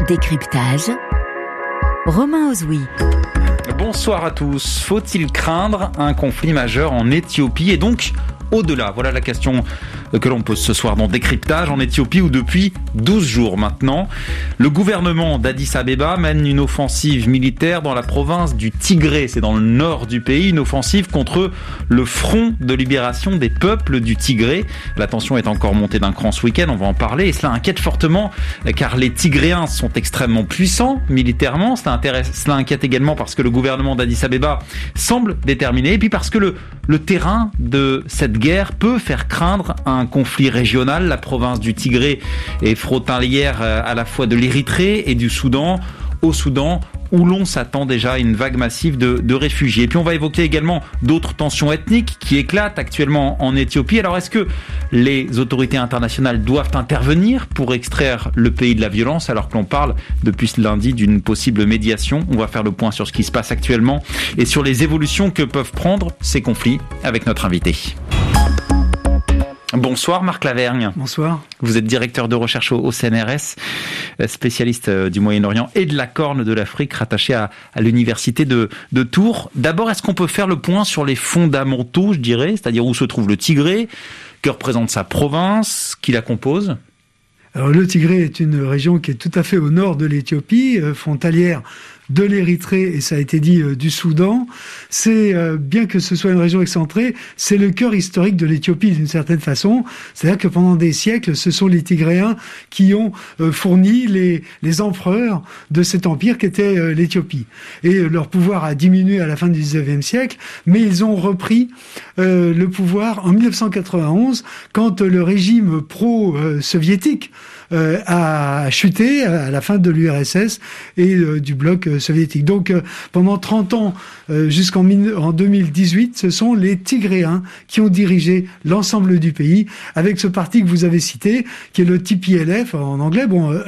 Décryptage, Romain Ozoui. Bonsoir à tous. Faut-il craindre un conflit majeur en Éthiopie et donc au-delà? Voilà la question que l'on pose ce soir dans Décryptage. En Éthiopie où depuis 12 jours maintenant, le gouvernement d'Addis Abeba mène une offensive militaire dans la province du Tigré. C'est dans le nord du pays, une offensive contre le Front de libération des peuples du Tigré. La tension est encore montée d'un cran ce week-end, on va en parler. Et cela inquiète fortement car les Tigréens sont extrêmement puissants militairement. Cela inquiète également parce que le gouvernement d'Addis Abeba semble déterminé. Et puis parce que le terrain de cette guerre peut faire craindre un conflit régional. La province du Tigré est frontalière à la fois de l'Érythrée et du Soudan. Au Soudan, où l'on s'attend déjà à une vague massive de réfugiés. Et puis on va évoquer également d'autres tensions ethniques qui éclatent actuellement en Éthiopie. Alors est-ce que les autorités internationales doivent intervenir pour extraire le pays de la violence alors que l'on parle depuis ce lundi d'une possible médiation? On va faire le point sur ce qui se passe actuellement et sur les évolutions que peuvent prendre ces conflits avec notre invité. Bonsoir Marc Lavergne. Bonsoir. Vous êtes directeur de recherche au CNRS, spécialiste du Moyen-Orient et de la Corne de l'Afrique, rattaché à l'université de Tours. D'abord, est-ce qu'on peut faire le point sur les fondamentaux, je dirais, c'est-à-dire où se trouve le Tigré, que représente sa province, qui la compose? Alors le Tigré est une région qui est tout à fait au nord de l'Éthiopie, frontalière de l'Érythrée et ça a été dit du Soudan. C'est bien que ce soit une région excentrée, c'est le cœur historique de l'Éthiopie d'une certaine façon. C'est-à-dire que pendant des siècles, ce sont les Tigréens qui ont fourni les empereurs de cet empire qu'était l'Éthiopie. Et leur pouvoir a diminué à la fin du 19e siècle, mais ils ont repris le pouvoir en 1991 quand le régime pro-soviétique a chuté à la fin de l'URSS et du bloc soviétique. Donc pendant 30 ans, jusqu'en 2018, ce sont les Tigréens qui ont dirigé l'ensemble du pays, avec ce parti que vous avez cité, qui est le TPLF en anglais,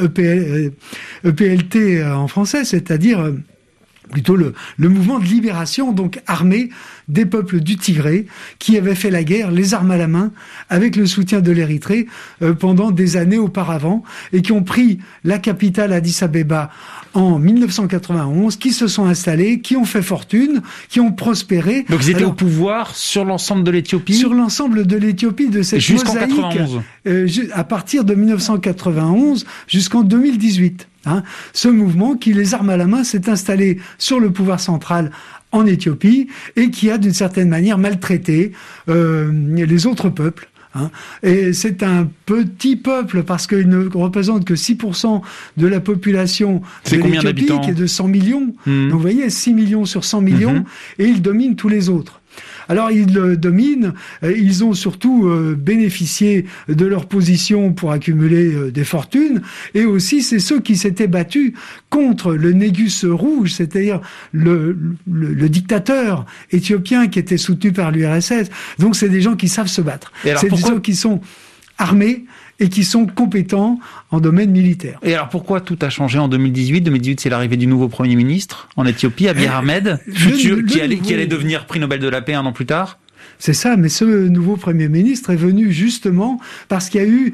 EPLT en français, c'est-à-dire plutôt le mouvement de libération, donc armé, des peuples du Tigré, qui avaient fait la guerre, les armes à la main, avec le soutien de l'Érythrée, pendant des années auparavant, et qui ont pris la capitale Addis Abeba en 1991, qui se sont installés, qui ont fait fortune, qui ont prospéré. Donc ils étaient au pouvoir sur l'ensemble de l'Éthiopie? Sur l'ensemble de l'Éthiopie, de cette jusqu'en mosaïque. 91. À partir de 1991 jusqu'en 2018. Ce mouvement qui, les armes à la main, s'est installé sur le pouvoir central en Éthiopie et qui a d'une certaine manière maltraité les autres peuples. Et c'est un petit peuple parce qu'il ne représente que 6% de la population de l'Éthiopie, qui est de 100 millions. Donc vous voyez, 6 millions sur 100 millions, et il domine tous les autres. Alors ils le dominent, ils ont surtout bénéficié de leur position pour accumuler des fortunes, et aussi c'est ceux qui s'étaient battus contre le Négus rouge, c'est-à-dire le dictateur éthiopien qui était soutenu par l'URSS. Donc c'est des gens qui savent se battre. C'est des gens qui sont armés et qui sont compétents en domaine militaire. Et alors pourquoi tout a changé en 2018 ? 2018, c'est l'arrivée du nouveau Premier ministre en Éthiopie, Abiy Ahmed, qui allait devenir prix Nobel de la paix un an plus tard. C'est ça, mais ce nouveau Premier ministre est venu justement parce qu'il y a eu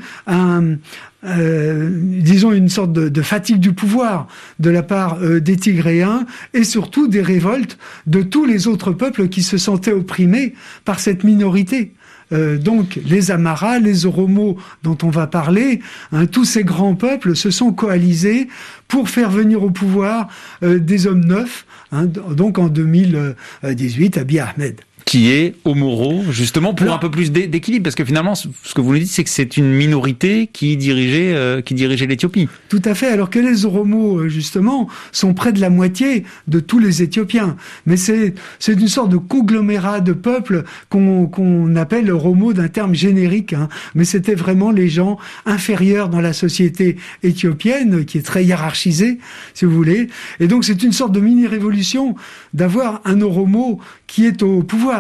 une sorte de fatigue du pouvoir de la part des Tigréens et surtout des révoltes de tous les autres peuples qui se sentaient opprimés par cette minorité. Donc les Amaras, les Oromo dont on va parler, tous ces grands peuples se sont coalisés pour faire venir au pouvoir des hommes neufs, donc en 2018, Abiy Ahmed. Qui est Omoro, justement, pour un peu plus d'équilibre, parce que finalement, ce que vous nous dites, c'est que c'est une minorité qui dirigeait l'Éthiopie. Tout à fait, alors que les Oromo, justement, sont près de la moitié de tous les Éthiopiens. Mais c'est une sorte de conglomérat de peuples qu'on appelle Oromo d'un terme générique, mais c'était vraiment les gens inférieurs dans la société éthiopienne, qui est très hiérarchisée, si vous voulez. Et donc c'est une sorte de mini-révolution d'avoir un Oromo qui est au pouvoir.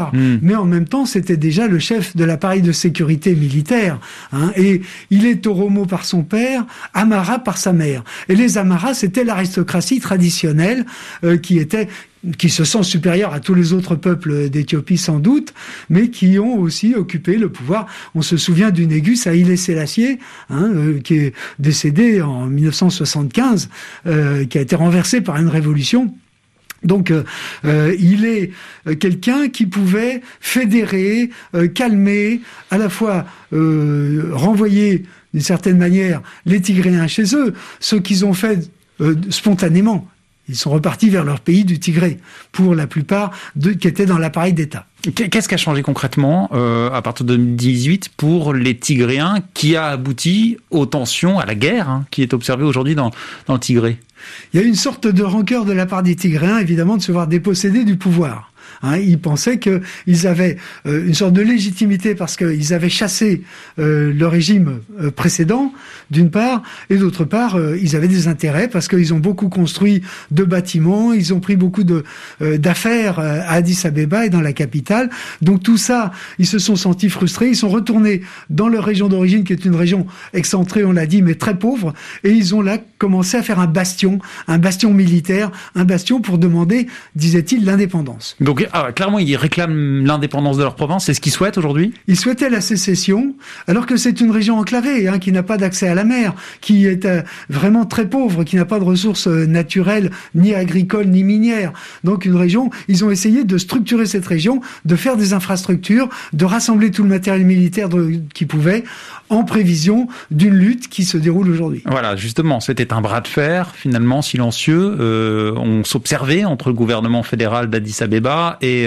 pouvoir, mais en même temps, c'était déjà le chef de l'appareil de sécurité militaire. Et il est Oromo par son père, Amara par sa mère. Et les Amaras, c'était l'aristocratie traditionnelle qui se sent supérieur à tous les autres peuples d'Éthiopie sans doute, mais qui ont aussi occupé le pouvoir. On se souvient du Négus Haïlé Sélassié, qui est décédé en 1975, qui a été renversé par une révolution. Donc, il est quelqu'un qui pouvait fédérer, calmer, à la fois renvoyer d'une certaine manière les Tigréens chez eux, ce qu'ils ont fait spontanément. Ils sont repartis vers leur pays du Tigré, pour la plupart qui étaient dans l'appareil d'État. Qu'est-ce qui a changé concrètement à partir de 2018 pour les Tigréens, qui a abouti aux tensions, à la guerre qui est observée aujourd'hui dans le Tigré? Il y a une sorte de rancœur de la part des Tigréens, évidemment, de se voir dépossédés du pouvoir. Ils pensaient qu'ils avaient une sorte de légitimité parce qu'ils avaient chassé le régime précédent, d'une part, et d'autre part, ils avaient des intérêts parce qu'ils ont beaucoup construit de bâtiments, ils ont pris beaucoup d'affaires à Addis Abeba et dans la capitale. Donc tout ça, ils se sont sentis frustrés, ils sont retournés dans leur région d'origine, qui est une région excentrée, on l'a dit, mais très pauvre, et ils ont là commencé à faire un bastion militaire, un bastion pour demander, disait-il, l'indépendance. Donc clairement, ils réclament l'indépendance de leur province. C'est ce qu'ils souhaitent aujourd'hui? Ils souhaitaient la sécession, alors que c'est une région enclavée, qui n'a pas d'accès à la mer, qui est vraiment très pauvre, qui n'a pas de ressources naturelles, ni agricoles, ni minières. Donc une région, ils ont essayé de structurer cette région, de faire des infrastructures, de rassembler tout le matériel militaire qu'ils pouvaient, en prévision d'une lutte qui se déroule aujourd'hui. Voilà, justement, c'était un bras de fer, finalement, silencieux. On s'observait entre le gouvernement fédéral d'Addis Abeba et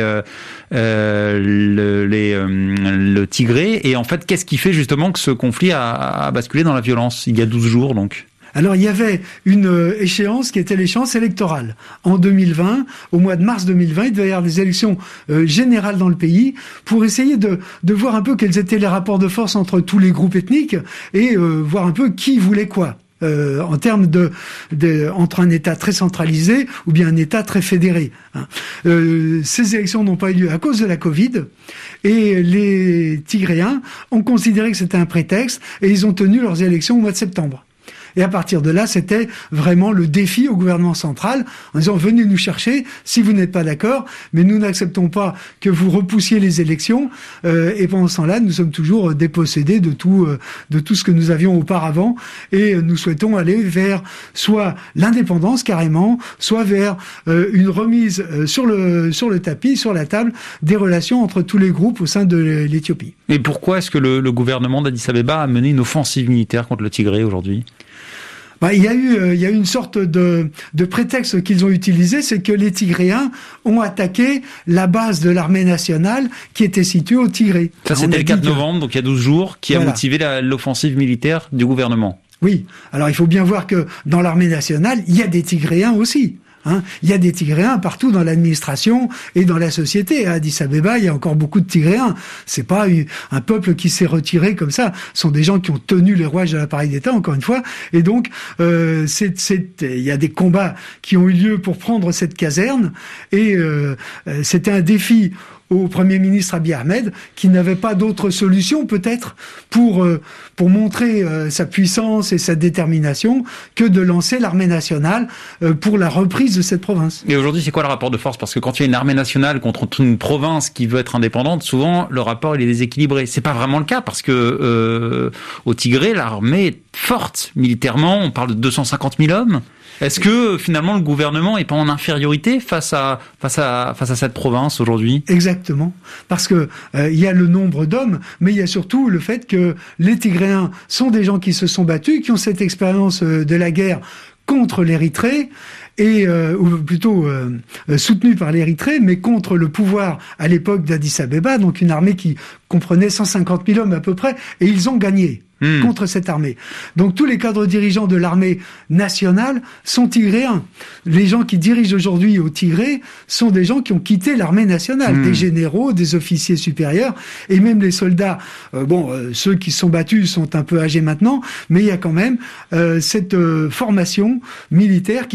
le Tigré. Et en fait, qu'est-ce qui fait justement que ce conflit a basculé dans la violence il y a 12 jours, donc? Alors, il y avait une échéance qui était l'échéance électorale. En 2020, au mois de mars 2020, il devait y avoir des élections générales dans le pays pour essayer de voir un peu quels étaient les rapports de force entre tous les groupes ethniques et voir un peu qui voulait quoi. En termes entre un État très centralisé ou bien un État très fédéré. Ces élections n'ont pas eu lieu à cause de la Covid et les Tigréens ont considéré que c'était un prétexte et ils ont tenu leurs élections au mois de septembre. Et à partir de là, c'était vraiment le défi au gouvernement central, en disant « Venez nous chercher si vous n'êtes pas d'accord, mais nous n'acceptons pas que vous repoussiez les élections. » Et pendant ce temps-là, nous sommes toujours dépossédés de tout ce que nous avions auparavant. Et nous souhaitons aller vers soit l'indépendance carrément, soit vers une remise sur le tapis, sur la table, des relations entre tous les groupes au sein de l'Éthiopie. Et pourquoi est-ce que le gouvernement d'Addis Abeba a mené une offensive militaire contre le Tigré aujourd'hui? Il y a eu une sorte de prétexte qu'ils ont utilisé, c'est que les Tigréens ont attaqué la base de l'armée nationale qui était située au Tigré. Ça, c'était le 4 novembre, donc il y a 12 jours, qui a motivé l'offensive militaire du gouvernement. Oui. Alors, il faut bien voir que dans l'armée nationale, il y a des Tigréens aussi. Il y a des Tigréens partout dans l'administration et dans la société. À Addis Abeba, il y a encore beaucoup de Tigréens. C'est pas un peuple qui s'est retiré comme ça. Ce sont des gens qui ont tenu les rouages de l'appareil d'État, encore une fois. Et donc, il y a des combats qui ont eu lieu pour prendre cette caserne. Et c'était un défi au Premier ministre Abiy Ahmed, qui n'avait pas d'autre solution peut-être pour montrer sa puissance et sa détermination que de lancer l'armée nationale pour la reprise de cette province. Et aujourd'hui, c'est quoi le rapport de force? Parce que quand il y a une armée nationale contre une province qui veut être indépendante, souvent le rapport il est déséquilibré. C'est pas vraiment le cas parce que au Tigré, l'armée est forte militairement. On parle de 250 000 hommes. Est-ce que finalement le gouvernement est pas en infériorité face à cette province aujourd'hui? Exactement, parce que il y a le nombre d'hommes, mais il y a surtout le fait que les Tigréens sont des gens qui se sont battus, qui ont cette expérience de la guerre contre l'Érythrée, ou plutôt soutenu par l'Érythrée, mais contre le pouvoir à l'époque d'Addis Abeba, donc une armée qui comprenait 150 000 hommes à peu près, et ils ont gagné contre cette armée. Donc tous les cadres dirigeants de l'armée nationale sont tigréens. Les gens qui dirigent aujourd'hui au Tigré sont des gens qui ont quitté l'armée nationale, des généraux, des officiers supérieurs, et même les soldats. Ceux qui se sont battus sont un peu âgés maintenant, mais il y a quand même cette formation militaire qui fait que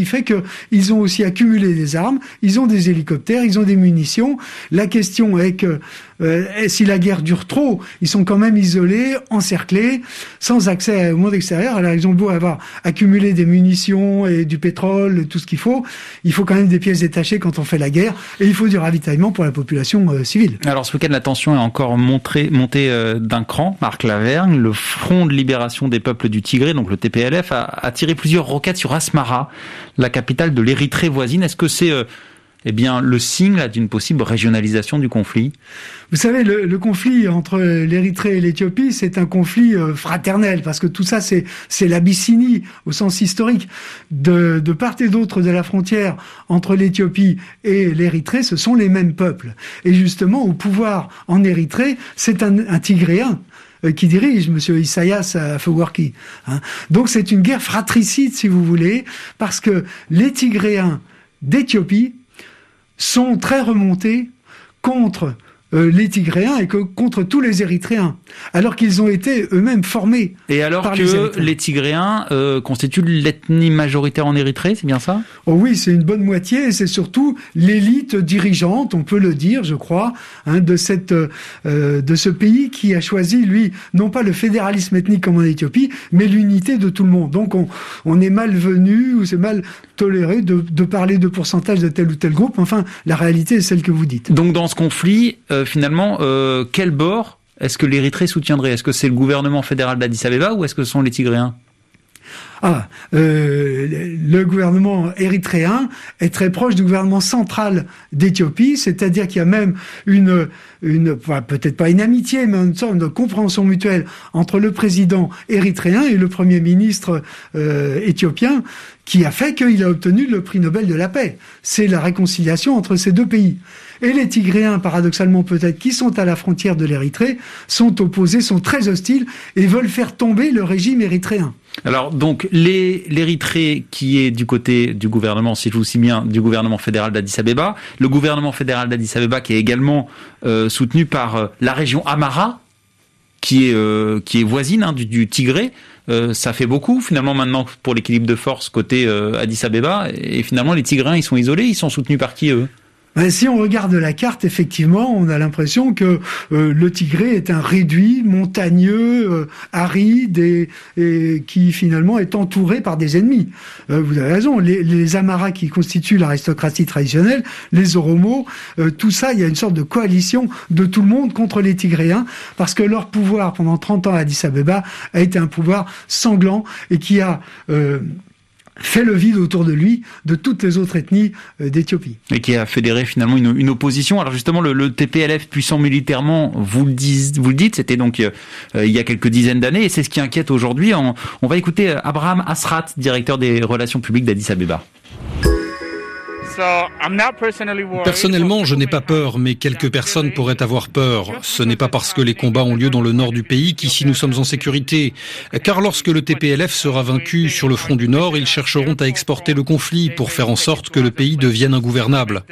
ils ont aussi accumulé des armes, ils ont des hélicoptères, ils ont des munitions. La question est que si la guerre dure trop, ils sont quand même isolés, encerclés, sans accès au monde extérieur. Alors ils ont beau avoir accumulé des munitions et du pétrole, tout ce qu'il faut quand même des pièces détachées quand on fait la guerre, et il faut du ravitaillement pour la population civile. Alors ce week-end, la tension est encore montée d'un cran. Marc Lavergne, le Front de libération des peuples du Tigré, donc le TPLF, a tiré plusieurs roquettes sur Asmara, la capitale de l'Érythrée voisine. Est-ce que c'est le signe là, d'une possible régionalisation du conflit? Vous savez, le conflit entre l'Érythrée et l'Éthiopie, c'est un conflit fraternel, parce que tout ça, c'est l'Abyssinie, au sens historique. De part et d'autre de la frontière entre l'Éthiopie et l'Érythrée, ce sont les mêmes peuples. Et justement, au pouvoir en Érythrée, c'est un Tigréen qui dirige, monsieur Isaias Afewerki. Donc c'est une guerre fratricide, si vous voulez, parce que les Tigréens d'Éthiopie sont très remontés contre les Tigréens et contre tous les Érythréens, alors qu'ils ont été eux-mêmes formés. Et alors par que les Tigréens constituent l'ethnie majoritaire en Érythrée, c'est bien ça? Oh oui, c'est une bonne moitié, et c'est surtout l'élite dirigeante, on peut le dire, je crois, de ce pays qui a choisi, lui, non pas le fédéralisme ethnique comme en Éthiopie, mais l'unité de tout le monde. Donc on est malvenu, ou c'est mal toléré de parler de pourcentage de tel ou tel groupe. Enfin, la réalité est celle que vous dites. Donc dans ce conflit, finalement, quel bord est-ce que l'Érythrée soutiendrait? Est-ce que c'est le gouvernement fédéral d'Addis Abeba ou est-ce que ce sont les Tigréens? Le gouvernement érythréen est très proche du gouvernement central d'Éthiopie, c'est-à-dire qu'il y a même une peut-être pas une amitié, mais une sorte de compréhension mutuelle entre le président érythréen et le premier ministre éthiopien, qui a fait qu'il a obtenu le prix Nobel de la paix. C'est la réconciliation entre ces deux pays. Et les Tigréens, paradoxalement peut-être, qui sont à la frontière de l'Érythrée, sont opposés, sont très hostiles et veulent faire tomber le régime érythréen. Alors donc l'Érythrée qui est du côté du gouvernement, si je vous souviens bien, du gouvernement fédéral d'Addis Abeba, le gouvernement fédéral d'Addis Abeba qui est également soutenu par la région Amhara, qui est voisine du Tigré. Ça fait beaucoup finalement maintenant pour l'équilibre de force côté Addis Abeba, et finalement les Tigréens ils sont isolés, ils sont soutenus par qui eux? Si on regarde la carte, effectivement, on a l'impression que le Tigré est un réduit montagneux, aride et qui finalement est entouré par des ennemis. Vous avez raison, les Amharas qui constituent l'aristocratie traditionnelle, les Oromos, tout ça, il y a une sorte de coalition de tout le monde contre les Tigréens, parce que leur pouvoir pendant 30 ans à Addis Abeba a été un pouvoir sanglant et qui a fait le vide autour de lui de toutes les autres ethnies d'Éthiopie. Et qui a fédéré finalement une opposition. Alors justement, le TPLF puissant militairement, vous le dites, c'était donc il y a quelques dizaines d'années, et c'est ce qui inquiète aujourd'hui. On va écouter Abraham Asrat, directeur des relations publiques d'Addis Abeba. Personnellement, je n'ai pas peur, mais quelques personnes pourraient avoir peur. Ce n'est pas parce que les combats ont lieu dans le nord du pays qu'ici nous sommes en sécurité. Car lorsque le TPLF sera vaincu sur le front du Nord, ils chercheront à exporter le conflit pour faire en sorte que le pays devienne ingouvernable.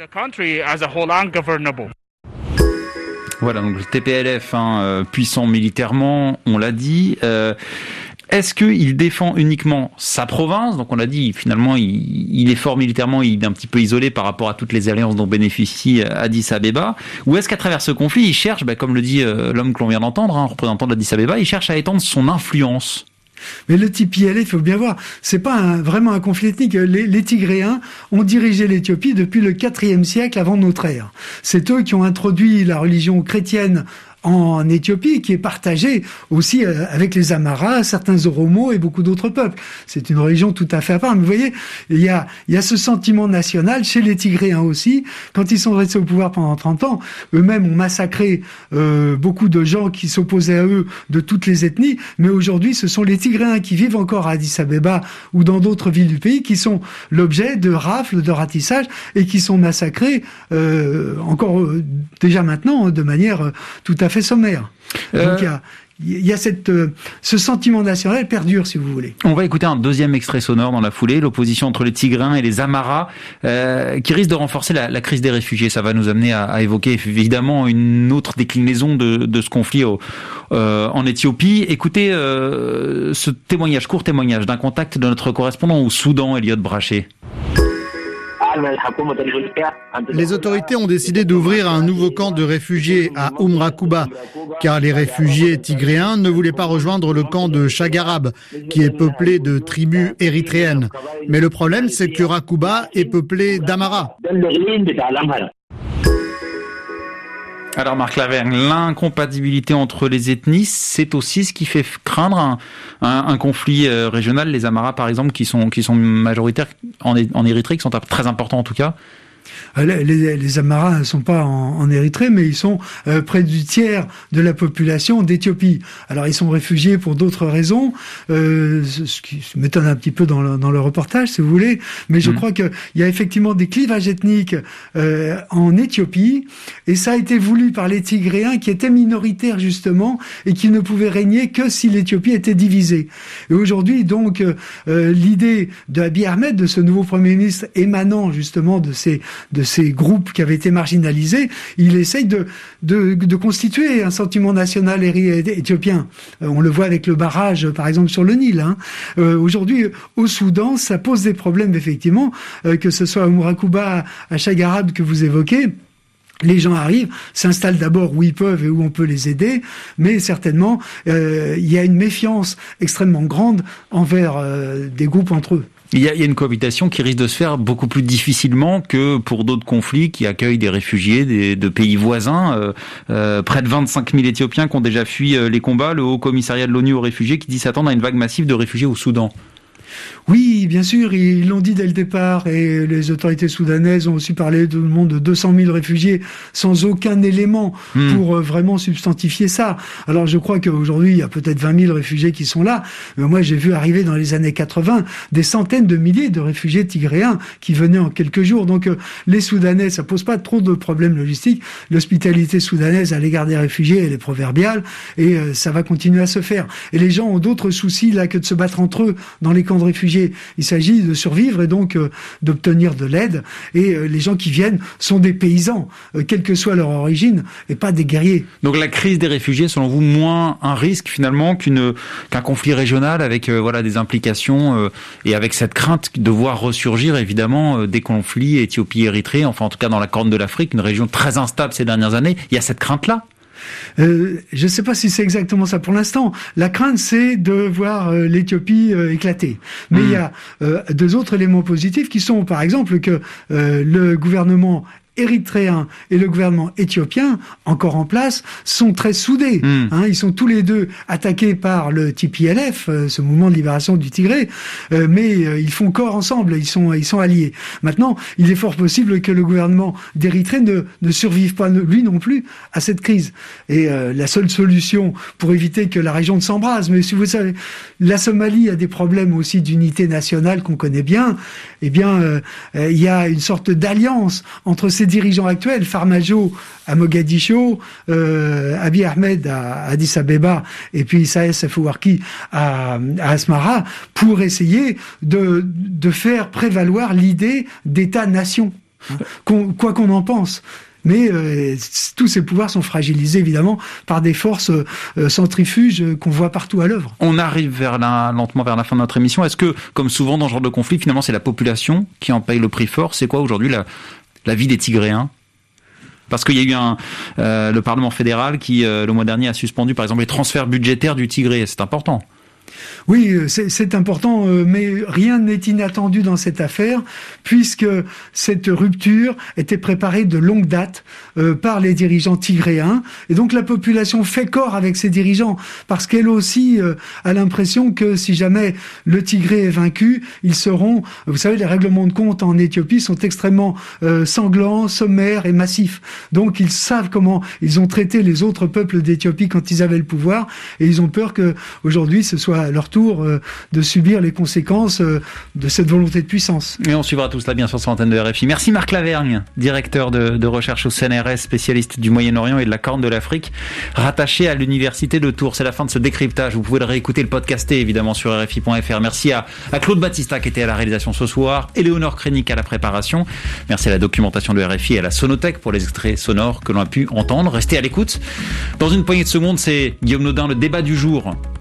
Voilà, donc le TPLF, puissant militairement, on l'a dit. Est-ce qu'il défend uniquement sa province? Donc on l'a dit, finalement, il est fort militairement, il est un petit peu isolé par rapport à toutes les alliances dont bénéficie Addis Abeba. Ou est-ce qu'à travers ce conflit, il cherche, comme le dit l'homme que l'on vient d'entendre, représentant d'Addis Abeba, il cherche à étendre son influence? Mais le TPLF, il faut bien voir, c'est pas vraiment un conflit ethnique. Les Tigréens ont dirigé l'Éthiopie depuis le IVe siècle avant notre ère. C'est eux qui ont introduit la religion chrétienne en Éthiopie, qui est partagée aussi avec les Amharas, certains Oromos et beaucoup d'autres peuples. C'est une religion tout à fait à part. Mais vous voyez, il y a ce sentiment national chez les Tigréens aussi. Quand ils sont restés au pouvoir pendant 30 ans, eux-mêmes ont massacré beaucoup de gens qui s'opposaient à eux de toutes les ethnies. Mais aujourd'hui, ce sont les Tigréens qui vivent encore à Addis Abeba ou dans d'autres villes du pays qui sont l'objet de rafles, de ratissages et qui sont massacrés encore déjà maintenant de manière tout à fait sommaire. Donc il y a ce sentiment national perdure, si vous voulez. On va écouter un deuxième extrait sonore dans la foulée, l'opposition entre les Tigréens et les Amharas, qui risque de renforcer la crise des réfugiés. Ça va nous amener à évoquer évidemment une autre déclinaison de ce conflit en Éthiopie. Écoutez ce court témoignage d'un contact de notre correspondant au Soudan, Elliot Braché. Les autorités ont décidé d'ouvrir un nouveau camp de réfugiés à Rakuba, car les réfugiés tigréens ne voulaient pas rejoindre le camp de Chagarab, qui est peuplé de tribus érythréennes. Mais le problème, c'est que Rakuba est peuplé d'Amara. Alors Marc Lavergne, l'incompatibilité entre les ethnies, c'est aussi ce qui fait craindre un conflit régional. Les Amaras, par exemple, qui sont majoritaires en Érythrée, qui sont très importants en tout cas. Les Amaras ne sont pas en Érythrée, mais ils sont près du tiers de la population d'Éthiopie. Alors ils sont réfugiés pour d'autres raisons, ce qui m'étonne un petit peu dans le reportage, si vous voulez, mais je crois qu'il y a effectivement des clivages ethniques en Éthiopie, et ça a été voulu par les Tigréens qui étaient minoritaires justement, et qui ne pouvaient régner que si l'Éthiopie était divisée. Et aujourd'hui, donc, l'idée de Abiy Ahmed, de ce nouveau Premier ministre émanant justement de ces groupes qui avaient été marginalisés, il essaye de constituer un sentiment national éthiopien. On le voit avec le barrage, par exemple, sur le Nil. Aujourd'hui, au Soudan, ça pose des problèmes, effectivement, que ce soit à Rakuba, à Chagarab que vous évoquez. Les gens arrivent, s'installent d'abord où ils peuvent et où on peut les aider, mais certainement, il y a une méfiance extrêmement grande envers des groupes entre eux. Il y a une cohabitation qui risque de se faire beaucoup plus difficilement que pour d'autres conflits qui accueillent des réfugiés de pays voisins. Près de 25 000 Éthiopiens qui ont déjà fui les combats. Le Haut Commissariat de l'ONU aux réfugiés qui dit s'attendre à une vague massive de réfugiés au Soudan. Oui, bien sûr, ils l'ont dit dès le départ, et les autorités soudanaises ont aussi parlé de 200 000 réfugiés sans aucun élément pour vraiment substantifier ça. Alors je crois qu'aujourd'hui, il y a peut-être 20 000 réfugiés qui sont là. Mais moi, j'ai vu arriver dans les années 80 des centaines de milliers de réfugiés tigréens qui venaient en quelques jours. Donc les Soudanais, ça pose pas trop de problèmes logistiques. L'hospitalité soudanaise à l'égard des réfugiés, elle est proverbiale, et ça va continuer à se faire. Et les gens ont d'autres soucis là que de se battre entre eux dans les camps de réfugiés. Il s'agit de survivre et donc d'obtenir de l'aide. Et les gens qui viennent sont des paysans, quelle que soit leur origine, et pas des guerriers. Donc la crise des réfugiés, selon vous, moins un risque finalement qu'un conflit régional avec des implications et avec cette crainte de voir ressurgir évidemment des conflits Éthiopie-Érythrée, enfin en tout cas dans la Corne de l'Afrique, une région très instable ces dernières années. Il y a cette crainte-là. Je ne sais pas si c'est exactement ça pour l'instant. La crainte, c'est de voir l'Éthiopie éclater. Mais il y a deux autres éléments positifs qui sont, par exemple, que le gouvernement érythréen et le gouvernement éthiopien, encore en place, sont très soudés. Ils sont tous les deux attaqués par le TPLF, ce mouvement de libération du Tigré, mais ils font corps ensemble, ils sont alliés. Maintenant, il est fort possible que le gouvernement d'Érythrée ne survive pas, lui non plus, à cette crise. Et la seule solution pour éviter que la région ne s'embrase, mais si vous savez, la Somalie a des problèmes aussi d'unité nationale qu'on connaît bien, il y a une sorte d'alliance entre ces dirigeants actuels, Farmajo à Mogadiscio, Abiy Ahmed à Addis Abeba et puis Issaïas Afwerki à Asmara, pour essayer de faire prévaloir l'idée d'État-nation, quoi qu'on en pense. Mais tous ces pouvoirs sont fragilisés évidemment par des forces centrifuges qu'on voit partout à l'œuvre. On arrive lentement vers la fin de notre émission. Est-ce que, comme souvent dans ce genre de conflit, finalement c'est la population qui en paye le prix fort? C'est quoi aujourd'hui la vie des Tigréens? Parce qu'il y a eu le Parlement fédéral qui, le mois dernier, a suspendu par exemple les transferts budgétaires du Tigré. C'est important. Oui, c'est important, mais rien n'est inattendu dans cette affaire, puisque cette rupture était préparée de longue date par les dirigeants tigréens, et donc la population fait corps avec ces dirigeants, parce qu'elle aussi a l'impression que si jamais le Tigré est vaincu, ils seront, vous savez, les règlements de compte en Éthiopie sont extrêmement sanglants, sommaires et massifs, donc ils savent comment ils ont traité les autres peuples d'Éthiopie quand ils avaient le pouvoir, et ils ont peur que aujourd'hui ce soit à leur tour de subir les conséquences de cette volonté de puissance. Et on suivra tout cela bien sûr sur l'antenne de RFI. Merci Marc Lavergne, directeur de recherche au CNRS, spécialiste du Moyen-Orient et de la Corne de l'Afrique, rattaché à l'université de Tours. C'est la fin de ce décryptage. Vous pouvez le réécouter, le podcaster évidemment sur RFI.fr. Merci à Claude Battista qui était à la réalisation ce soir, Éléonore Crénic à la préparation. Merci à la documentation de RFI et à la Sonothèque pour les extraits sonores que l'on a pu entendre. Restez à l'écoute. Dans une poignée de secondes, c'est Guillaume Nodin, le débat du jour